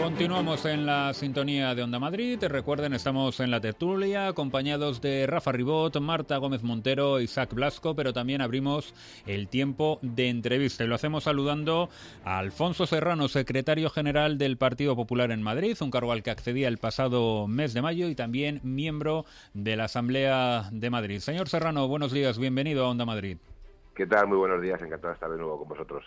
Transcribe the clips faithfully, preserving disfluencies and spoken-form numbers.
Continuamos en la sintonía de Onda Madrid. Recuerden, estamos en la tertulia acompañados de Rafa Ribot, Marta Gómez Montero, Isaac Blasco, pero también abrimos el tiempo de entrevista y lo hacemos saludando a Alfonso Serrano, secretario general del Partido Popular en Madrid, un cargo al que accedía el pasado mes de mayo y también miembro de la Asamblea de Madrid. Señor Serrano, buenos días, bienvenido a Onda Madrid. ¿Qué tal? Muy buenos días, encantado de estar de nuevo con vosotros.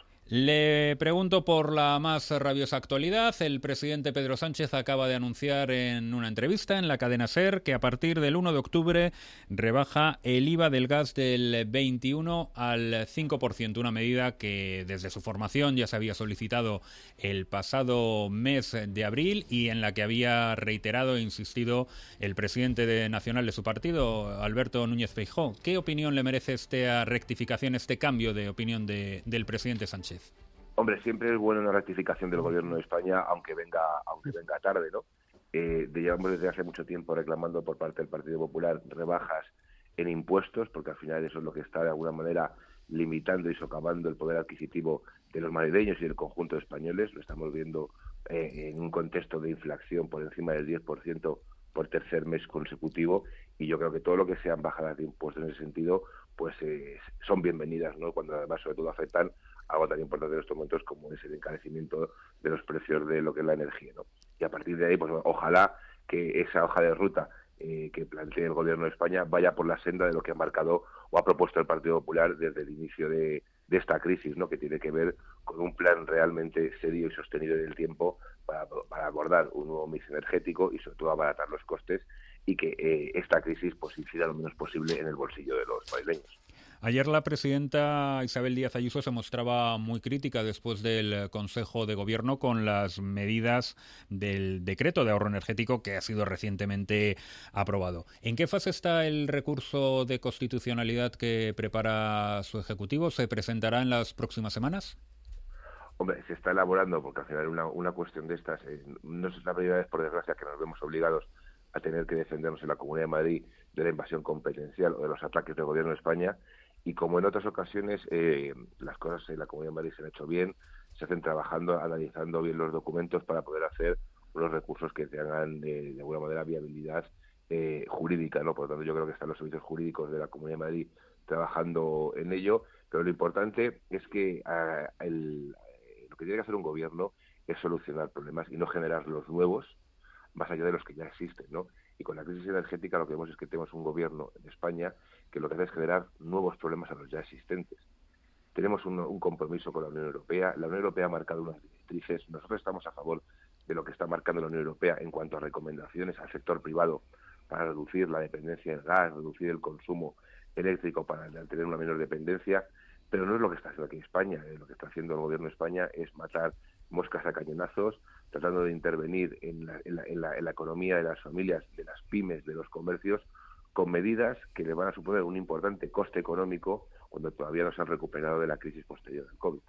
Le pregunto por la más rabiosa actualidad. El presidente Pedro Sánchez acaba de anunciar en una entrevista en la cadena SER que a partir del uno de octubre rebaja el I V A del gas del veintiuno al cinco por ciento, una medida que desde su formación ya se había solicitado el pasado mes de abril y en la que había reiterado e insistido el presidente de nacional de su partido, Alberto Núñez Feijóo. ¿Qué opinión le merece esta rectificación, este cambio de opinión de, del presidente Sánchez? Hombre, siempre es bueno una rectificación del Gobierno de España, aunque venga aunque venga tarde, ¿no? Eh, de, llevamos desde hace mucho tiempo reclamando por parte del Partido Popular rebajas en impuestos, porque al final eso es lo que está de alguna manera limitando y socavando el poder adquisitivo de los madrileños y del conjunto de españoles. Lo estamos viendo eh, en un contexto de inflación por encima del diez por ciento por tercer mes consecutivo, y yo creo que todo lo que sean bajadas de impuestos en ese sentido pues eh, son bienvenidas, ¿no? Cuando además sobre todo afectan algo tan importante en estos momentos como es el encarecimiento de los precios de lo que es la energía, ¿no? Y a partir de ahí, pues ojalá que esa hoja de ruta eh, que plantee el Gobierno de España vaya por la senda de lo que ha marcado o ha propuesto el Partido Popular desde el inicio de, de esta crisis, ¿no? Que tiene que ver con un plan realmente serio y sostenido en el tiempo para, para abordar un nuevo mix energético y sobre todo abaratar los costes y que eh, esta crisis pues incida lo menos posible en el bolsillo de los madrileños. Ayer la presidenta Isabel Díaz Ayuso se mostraba muy crítica después del Consejo de Gobierno con las medidas del decreto de ahorro energético que ha sido recientemente aprobado. ¿En qué fase está el recurso de constitucionalidad que prepara su Ejecutivo? ¿Se presentará en las próximas semanas? Hombre, se está elaborando, porque al final una, una cuestión de estas, eh, no es la primera vez, por desgracia, que nos vemos obligados a tener que defendernos en la Comunidad de Madrid de la invasión competencial o de los ataques del Gobierno de España. Y como en otras ocasiones, eh, las cosas en la Comunidad de Madrid se han hecho bien, se hacen trabajando, analizando bien los documentos para poder hacer unos recursos que tengan eh, de alguna manera viabilidad eh, jurídica, ¿no? Por lo tanto, yo creo que están los servicios jurídicos de la Comunidad de Madrid trabajando en ello, pero lo importante es que uh, el, lo que tiene que hacer un gobierno es solucionar problemas y no generar los nuevos más allá de los que ya existen, ¿no? Y con la crisis energética lo que vemos es que tenemos un gobierno en España que lo que hace es generar nuevos problemas a los ya existentes. Tenemos un, un compromiso con la Unión Europea. La Unión Europea ha marcado unas directrices. Nosotros estamos a favor de lo que está marcando la Unión Europea en cuanto a recomendaciones al sector privado para reducir la dependencia del gas, reducir el consumo eléctrico para tener una menor dependencia, pero no es lo que está haciendo aquí España. Eh, lo que está haciendo el gobierno de España es matar moscas a cañonazos, tratando de intervenir en la, en, la, en, la, en la economía de las familias, de las pymes, de los comercios, con medidas que le van a suponer un importante coste económico cuando todavía no se han recuperado de la crisis posterior del COVID.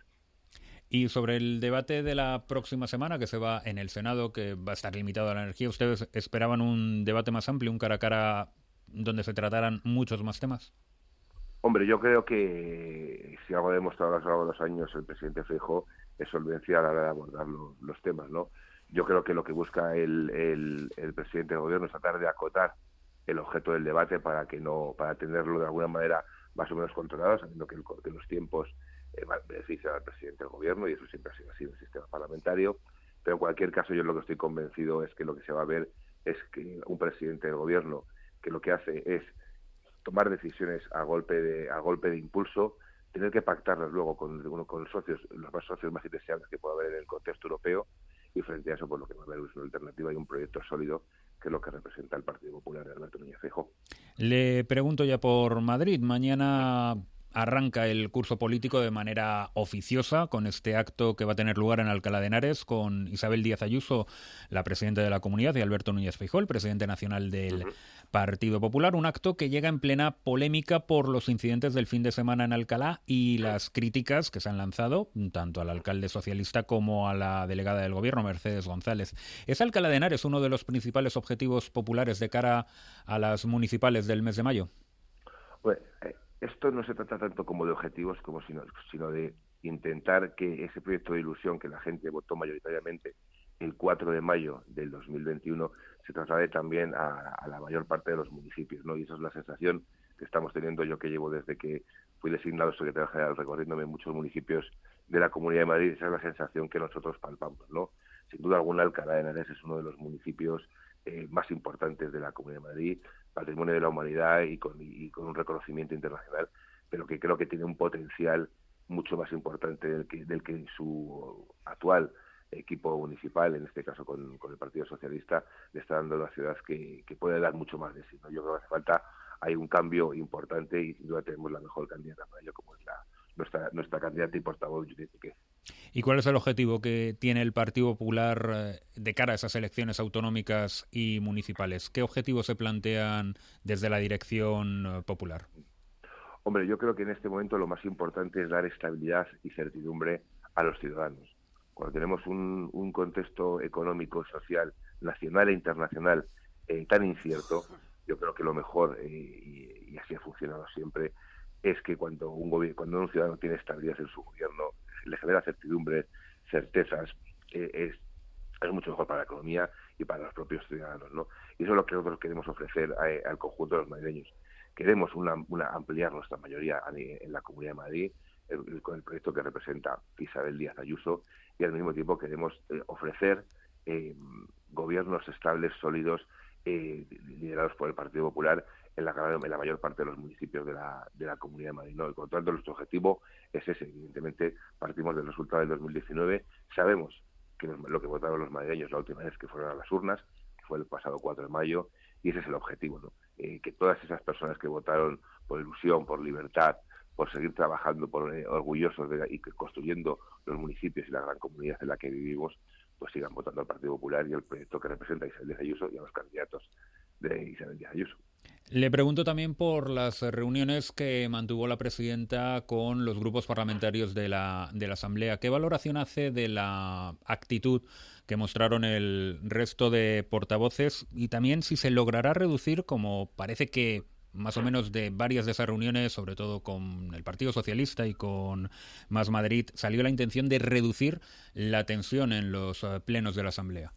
Y sobre el debate de la próxima semana que se va en el Senado, que va a estar limitado a la energía, ¿ustedes esperaban un debate más amplio, un cara a cara donde se trataran muchos más temas? Hombre, yo creo que si algo ha demostrado a lo largo de los años el presidente Feijóo es solvencia a la hora de abordar lo, los temas, ¿no? Yo creo que lo que busca el, el, el presidente del gobierno es tratar de acotar el objeto del debate para que no, para tenerlo de alguna manera más o menos controlado, sabiendo que, el, que los tiempos eh, benefician al presidente del gobierno y eso siempre ha sido así en el sistema parlamentario. Pero en cualquier caso yo lo que estoy convencido es que lo que se va a ver es que un presidente del gobierno que lo que hace es tomar decisiones a golpe de a golpe de impulso, tener que pactarlas luego con, con socios, los más socios más indeseables que pueda haber en el contexto europeo, y frente a eso, pues lo que va a haber es una alternativa y un proyecto sólido, que es lo que representa el Partido Popular de Alberto Núñez Feijóo. Le pregunto ya por Madrid. Mañana arranca el curso político de manera oficiosa con este acto que va a tener lugar en Alcalá de Henares con Isabel Díaz Ayuso, la presidenta de la Comunidad, y Alberto Núñez Feijóo, el presidente nacional del uh-huh. Partido Popular. Un acto que llega en plena polémica por los incidentes del fin de semana en Alcalá y las críticas que se han lanzado tanto al alcalde socialista como a la delegada del gobierno, Mercedes González. ¿Es Alcalá de Henares uno de los principales objetivos populares de cara a las municipales del mes de mayo? Pues, eh, esto no se trata tanto como de objetivos como sino, sino de intentar que ese proyecto de ilusión que la gente votó mayoritariamente el cuatro de mayo del dos mil veintiuno se traslade también a, a la mayor parte de los municipios, ¿no? Y esa es la sensación que estamos teniendo yo, que llevo desde que fui designado secretario general, recorriéndome en muchos municipios de la Comunidad de Madrid. Esa es la sensación que nosotros palpamos, ¿no? Sin duda alguna, Alcalá de Henares es uno de los municipios eh, más importantes de la Comunidad de Madrid, patrimonio de la humanidad y con, y con un reconocimiento internacional, pero que creo que tiene un potencial mucho más importante del que, del que su actual equipo municipal, en este caso con, con el Partido Socialista, le está dando a la ciudad que, que puede dar mucho más de sí, ¿no? Yo creo que hace falta, hay un cambio importante y sin duda tenemos la mejor candidata para ello, como es la nuestra nuestra candidata y portavoz, Judith Piqué. ¿Y cuál es el objetivo que tiene el Partido Popular eh, de cara a esas elecciones autonómicas y municipales? ¿Qué objetivos se plantean desde la dirección eh, popular? Hombre, yo creo que en este momento lo más importante es dar estabilidad y certidumbre a los ciudadanos. Cuando tenemos un, un contexto económico, social, nacional e internacional eh, tan incierto, yo creo que lo mejor, eh, y, y así ha funcionado siempre, es que cuando un gobierno, cuando un ciudadano tiene estabilidad en su gobierno, le genera certidumbre, certezas, eh, es, es mucho mejor para la economía y para los propios ciudadanos, ¿no? Y eso es lo que nosotros queremos ofrecer a, al conjunto de los madrileños. Queremos una, una ampliar nuestra mayoría en la Comunidad de Madrid el, el, con el proyecto que representa Isabel Díaz Ayuso, y al mismo tiempo queremos eh, ofrecer eh, gobiernos estables, sólidos, eh, liderados por el Partido Popular en la, en la mayor parte de los municipios de la, de la Comunidad de Madrid, ¿no? Y por tanto, nuestro objetivo es ese. Evidentemente, partimos del resultado del dos mil diecinueve, sabemos que lo que votaron los madrileños la última vez que fueron a las urnas, que fue el pasado cuatro de mayo, y ese es el objetivo, ¿no? Eh, que todas esas personas que votaron por ilusión, por libertad, por seguir trabajando, por eh, orgullosos de, y construyendo los municipios y la gran comunidad en la que vivimos, pues sigan votando al Partido Popular y al proyecto que representa Isabel Díaz Ayuso y a los candidatos de Isabel Díaz Ayuso. Le pregunto también por las reuniones que mantuvo la presidenta con los grupos parlamentarios de la, de la Asamblea. ¿Qué valoración hace de la actitud que mostraron el resto de portavoces? Y también si se logrará reducir, como parece que más o menos de varias de esas reuniones, sobre todo con el Partido Socialista y con Más Madrid, salió la intención de reducir la tensión en los plenos de la Asamblea.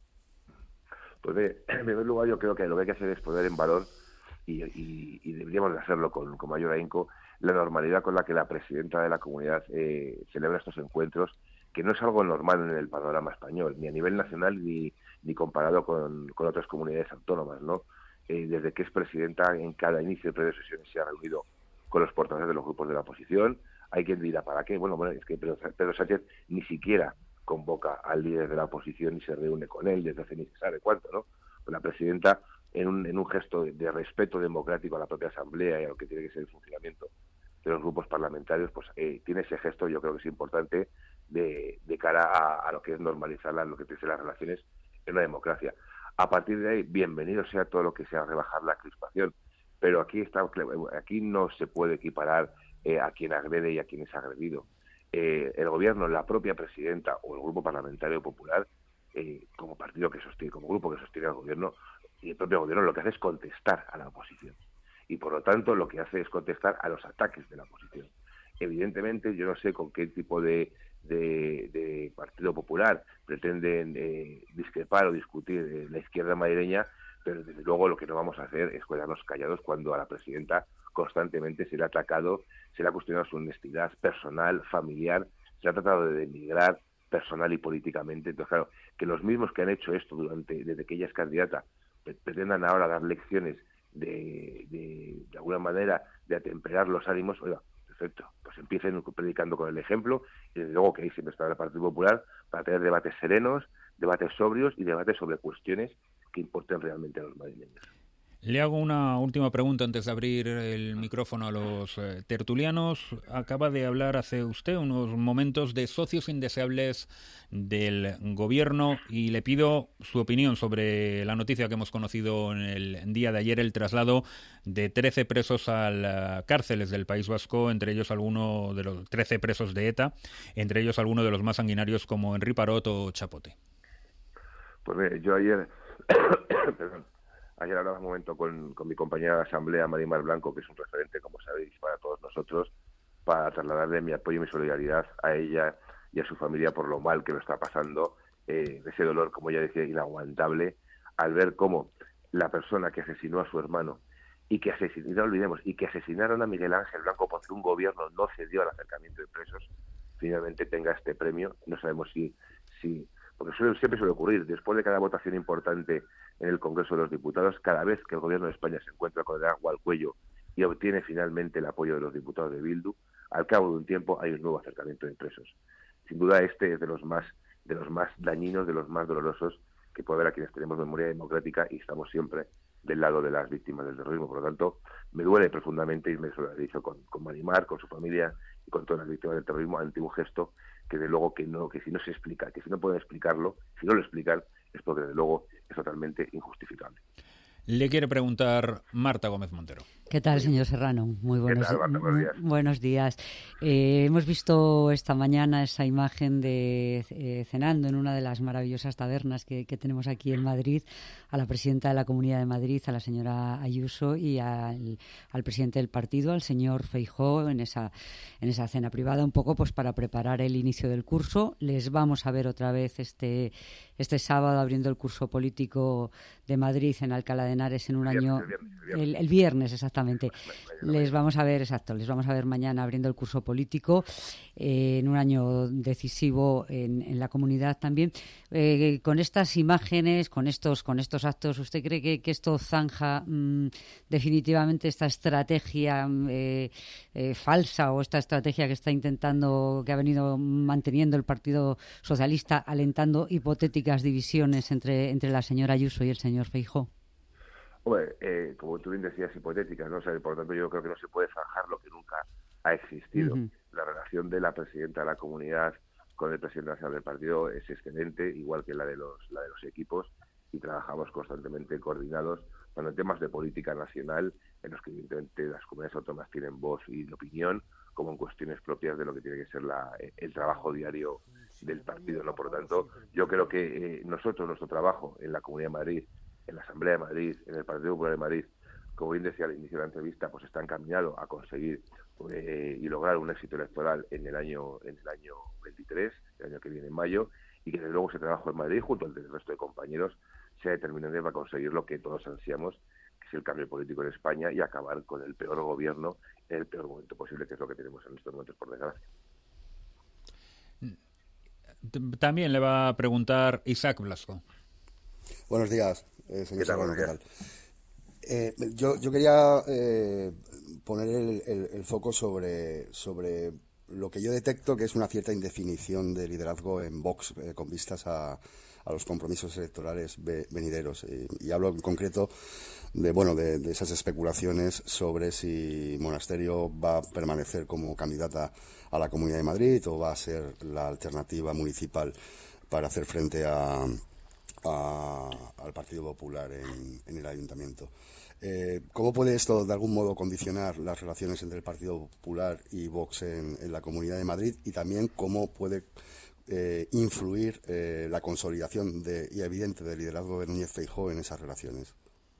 Pues de, en primer lugar, yo creo que lo que hay que hacer es poner en valor, y, y, y deberíamos de hacerlo con, con mayor ahínco, la normalidad con la que la presidenta de la comunidad eh, celebra estos encuentros, que no es algo normal en el panorama español, ni a nivel nacional ni, ni comparado con, con otras comunidades autónomas, ¿no? Eh, desde que es presidenta, en cada inicio de sesiones se ha reunido con los portavoces de los grupos de la oposición. Hay quien dirá, ¿para qué? Bueno, bueno, es que Pedro, Pedro Sánchez ni siquiera convoca al líder de la oposición y se reúne con él desde hace ni se sabe cuánto, ¿no? Pues la presidenta, en un, en un gesto de, de respeto democrático a la propia Asamblea y a lo que tiene que ser el funcionamiento de los grupos parlamentarios, pues eh, tiene ese gesto, yo creo que es importante, de, de cara a, a lo que es normalizar la, lo que tiene que ser las relaciones en una democracia. A partir de ahí, bienvenido sea todo lo que sea rebajar la crispación, pero aquí está, aquí no se puede equiparar eh, a quien agrede y a quien es agredido. Eh, el gobierno, la propia presidenta o el grupo parlamentario popular, eh, como partido que sostiene, como grupo que sostiene al gobierno, y el propio gobierno lo que hace es contestar a la oposición. Y por lo tanto lo que hace es contestar a los ataques de la oposición. Evidentemente, yo no sé con qué tipo de, de, de Partido Popular pretenden eh, discrepar o discutir eh, la izquierda madrileña, pero desde luego lo que no vamos a hacer es quedarnos callados cuando a la presidenta constantemente se le ha atacado, se le ha cuestionado su honestidad personal, familiar, se le ha tratado de denigrar personal y políticamente. Entonces, claro, que los mismos que han hecho esto durante desde que ella es candidata pretendan ahora dar lecciones de, de, de alguna manera, de atemperar los ánimos, oiga, perfecto, pues empiecen predicando con el ejemplo, y desde luego que ahí siempre estará el Partido Popular para tener debates serenos, debates sobrios y debates sobre cuestiones que importen realmente a los madrileños. Le hago una última pregunta antes de abrir el micrófono a los eh, tertulianos. Acaba de hablar hace usted unos momentos de socios indeseables del gobierno y le pido su opinión sobre la noticia que hemos conocido en el día de ayer, el traslado de trece presos a las cárceles del País Vasco, entre ellos alguno de los trece presos de ETA, entre ellos algunos de los más sanguinarios como Henri Parot o Chapote. Pues mire, yo ayer... Perdón. Ayer hablaba un momento con, con mi compañera de asamblea, Marimar Blanco, que es un referente, como sabéis, para todos nosotros, para trasladarle mi apoyo y mi solidaridad a ella y a su familia por lo mal que lo está pasando eh, ese dolor, como ella decía, inaguantable, al ver cómo la persona que asesinó a su hermano y que asesinó, no olvidemos, y que asesinaron a Miguel Ángel Blanco porque un gobierno no cedió al acercamiento de presos, finalmente tenga este premio. No sabemos si, si porque suele, siempre suele ocurrir, después de cada votación importante en el Congreso de los Diputados, cada vez que el gobierno de España se encuentra con el agua al cuello y obtiene finalmente el apoyo de los diputados de Bildu, al cabo de un tiempo hay un nuevo acercamiento de presos. Sin duda este es de los más, de los más dañinos, de los más dolorosos que puede haber a quienes tenemos memoria democrática y estamos siempre del lado de las víctimas del terrorismo. Por lo tanto, me duele profundamente, y me lo he dicho con, con Marimar, con su familia y con todas las víctimas del terrorismo, ante un gesto que de luego que no, que si no se explica, que si no pueden explicarlo, si no lo explican, es porque de luego es totalmente injustificable. Le quiere preguntar Marta Gómez Montero. ¿Qué tal, señor Serrano? Muy buenos, ¿Qué tal, Marta? Buenos días. Buenos días. Eh, hemos visto esta mañana esa imagen de eh, cenando en una de las maravillosas tabernas que, que tenemos aquí en Madrid, a la presidenta de la Comunidad de Madrid, a la señora Ayuso, y al, al presidente del partido, al señor Feijóo, en esa, en esa cena privada, un poco pues para preparar el inicio del curso. Les vamos a ver otra vez este, este sábado abriendo el curso político de Madrid en Alcalá de Henares en un El viernes, año... el viernes, el viernes. El, el viernes, exactamente. Mañana, Les vamos a ver, exacto, les vamos a ver mañana abriendo el curso político eh, en un año decisivo en, en la comunidad también. Eh, con estas imágenes, con estos, con estos actos, ¿usted cree que, que esto zanja mmm, definitivamente esta estrategia eh, eh, falsa o esta estrategia que está intentando, que ha venido manteniendo el Partido Socialista, alentando hipotéticas divisiones entre, entre la señora Ayuso y el señor Feijóo? Hombre, eh, como tú bien decías, hipotéticas, ¿no? O sea, por lo tanto, yo creo que no se puede zanjar lo que nunca ha existido. Uh-huh. La relación de la presidenta de la comunidad con el presidente nacional del partido es excelente, igual que la de los, la de los equipos, y trabajamos constantemente coordinados, tanto en temas de política nacional, en los que evidentemente las comunidades autónomas tienen voz y opinión, como en cuestiones propias de lo que tiene que ser la, el trabajo diario del partido, ¿no? Por lo tanto, yo creo que eh, nosotros, nuestro trabajo en la Comunidad de Madrid, en la Asamblea de Madrid, en el Partido Popular de Madrid, como bien decía al inicio de la entrevista, pues está encaminado a conseguir eh, y lograr un éxito electoral en el año en el año veintitrés, el año que viene en mayo, y que desde luego ese trabajo en Madrid, junto al del resto de compañeros, sea determinante para conseguir lo que todos ansiamos, que es el cambio político en España y acabar con el peor gobierno en el peor momento posible, que es lo que tenemos en estos momentos, por desgracia. También le va a preguntar Isaac Blasco. Buenos días, eh, señor Serrano, ¿qué tal? Eh, yo, yo quería eh, poner el, el, el foco sobre, sobre lo que yo detecto que es una cierta indefinición de liderazgo en Vox eh, con vistas a, a los compromisos electorales ve, venideros. Y, y hablo en concreto de, bueno, de, de esas especulaciones sobre si Monasterio va a permanecer como candidata a la Comunidad de Madrid o va a ser la alternativa municipal para hacer frente a... A, al Partido Popular en, en el Ayuntamiento. Eh, ¿Cómo puede esto de algún modo condicionar las relaciones entre el Partido Popular y Vox en, en la Comunidad de Madrid? Y también cómo puede eh, influir eh, la consolidación de, y evidente del liderazgo de Núñez Feijóo en esas relaciones.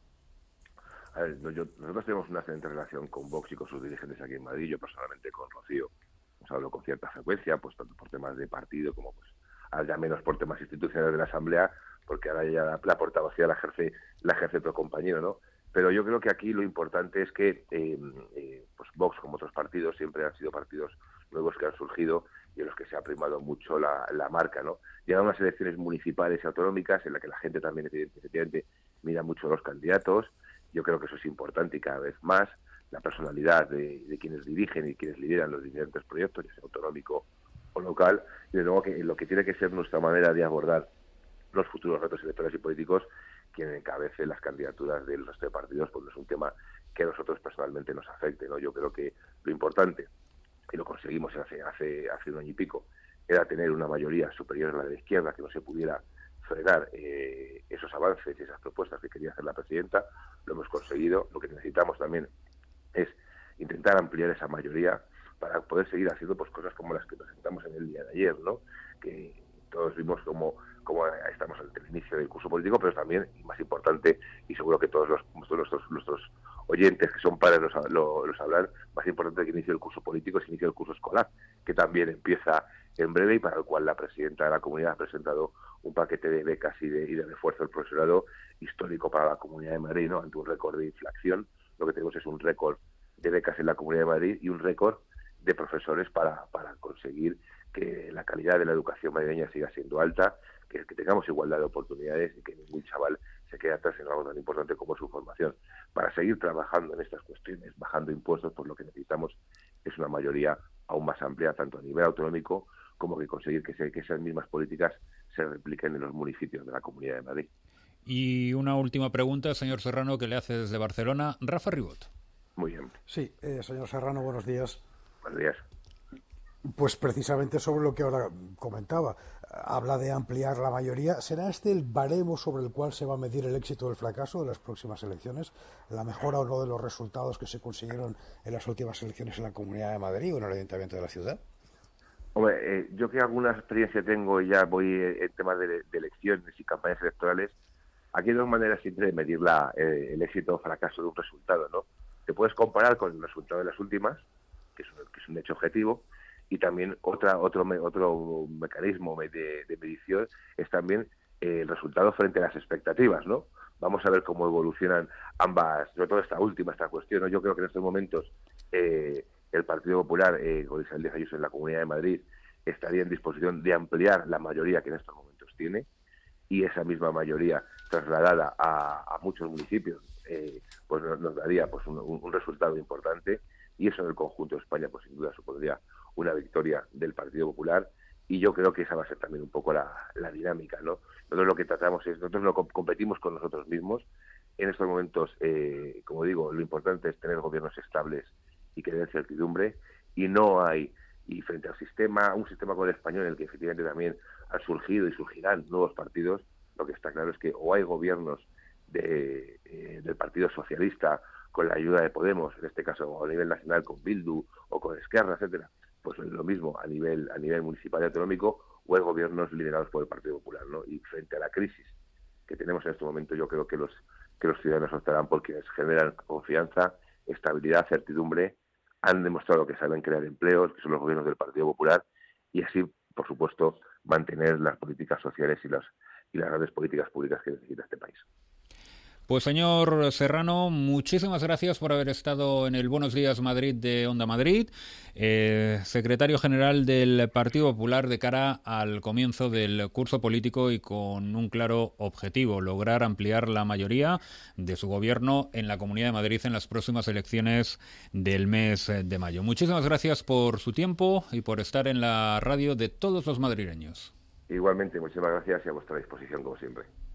A ver, yo, nosotros tenemos una excelente relación con Vox y con sus dirigentes aquí en Madrid. Yo personalmente con Rocío os hablo con cierta frecuencia, pues tanto por temas de partido como pues ya menos por temas institucionales de la Asamblea, porque ahora ya la, la portavocía la ejerce, la ejerce otro compañero, ¿no? Pero yo creo que aquí lo importante es que eh, eh, pues Vox, como otros partidos, siempre han sido partidos nuevos que han surgido y en los que se ha primado mucho la, la marca, ¿no? Llegan unas elecciones municipales y autonómicas en las que la gente también efectivamente mira mucho a los candidatos. Yo creo que eso es importante y cada vez más la personalidad de, de quienes dirigen y quienes lideran los diferentes proyectos, ya sea autonómico o local, y de nuevo que lo que tiene que ser nuestra manera de abordar los futuros retos electorales y políticos, quien encabece las candidaturas del resto de partidos, pues no es un tema que a nosotros personalmente nos afecte, ¿no? Yo creo que lo importante, y lo conseguimos hace hace hace un año y pico, era tener una mayoría superior a la de la izquierda, que no se pudiera frenar eh, esos avances y esas propuestas que quería hacer la presidenta. Lo hemos conseguido. Lo que necesitamos también es intentar ampliar esa mayoría para poder seguir haciendo pues cosas como las que presentamos en el día de ayer, ¿no? Que todos vimos como, como estamos al inicio del curso político, pero también, y más importante, y seguro que todos los, nuestros, nuestros oyentes que son padres los, lo, los hablan, más importante que el inicio del curso político es el inicio del curso escolar, que también empieza en breve y para el cual la presidenta de la comunidad ha presentado un paquete de becas y de, y de refuerzo del profesorado histórico para la Comunidad de Madrid, ¿no? Ante un récord de inflación, lo que tenemos es un récord de becas en la Comunidad de Madrid y un récord de profesores para, para conseguir que la calidad de la educación madrileña siga siendo alta, que, que tengamos igualdad de oportunidades y que ningún chaval se quede atrás en algo tan importante como su formación. Para seguir trabajando en estas cuestiones, bajando impuestos, pues lo que necesitamos es una mayoría aún más amplia, tanto a nivel autonómico como que conseguir que, se, que esas mismas políticas se repliquen en los municipios de la Comunidad de Madrid. Y una última pregunta, señor Serrano, que le hace desde Barcelona, Rafa Ribot. Muy bien. Sí, eh, señor Serrano, buenos días. Buenos días. Pues precisamente sobre lo que ahora comentaba, habla de ampliar la mayoría. ¿Será este el baremo sobre el cual se va a medir el éxito o el fracaso de las próximas elecciones? ¿La mejora o no de los resultados que se consiguieron en las últimas elecciones en la Comunidad de Madrid o en el Ayuntamiento de la ciudad? Hombre, eh, yo que alguna experiencia tengo y ya voy en temas de, de elecciones y campañas electorales, aquí hay dos maneras siempre de medir la, eh, el éxito o fracaso de un resultado, ¿no? Te puedes comparar con el resultado de las últimas, que es un, que es un hecho objetivo, y también otra otro otro mecanismo de, de medición es también eh, el resultado frente a las expectativas, ¿no? Vamos a ver cómo evolucionan ambas, sobre todo esta última, esta cuestión, ¿no? Yo creo que en estos momentos eh, el Partido Popular, eh, con Isabel Díaz Ayuso en la Comunidad de Madrid, estaría en disposición de ampliar la mayoría que en estos momentos tiene, y esa misma mayoría trasladada a, a muchos municipios, eh, pues nos, nos daría pues un, un resultado importante, y eso en el conjunto de España pues sin duda supondría una victoria del Partido Popular, y yo creo que esa va a ser también un poco la, la dinámica, ¿no? Nosotros lo que tratamos es, nosotros no competimos con nosotros mismos. En estos momentos, eh, como digo, lo importante es tener gobiernos estables y que den certidumbre, y no hay, y frente al sistema, un sistema como el español en el que efectivamente también han surgido y surgirán nuevos partidos, lo que está claro es que o hay gobiernos de, eh, del Partido Socialista con la ayuda de Podemos, en este caso a nivel nacional con Bildu o con Esquerra, etcétera, pues lo mismo a nivel a nivel municipal y autonómico, o hay gobiernos liderados por el Partido Popular, ¿no? Y frente a la crisis que tenemos en este momento, yo creo que los que los ciudadanos optarán por quienes generan confianza, estabilidad, certidumbre, han demostrado que saben crear empleos, que son los gobiernos del Partido Popular, y así, por supuesto, mantener las políticas sociales y las y las grandes políticas públicas que necesita este país. Pues señor Serrano, muchísimas gracias por haber estado en el Buenos Días Madrid de Onda Madrid, eh, secretario general del Partido Popular de cara al comienzo del curso político y con un claro objetivo, lograr ampliar la mayoría de su gobierno en la Comunidad de Madrid en las próximas elecciones del mes de mayo. Muchísimas gracias por su tiempo y por estar en la radio de todos los madrileños. Igualmente, muchísimas gracias y a vuestra disposición como siempre.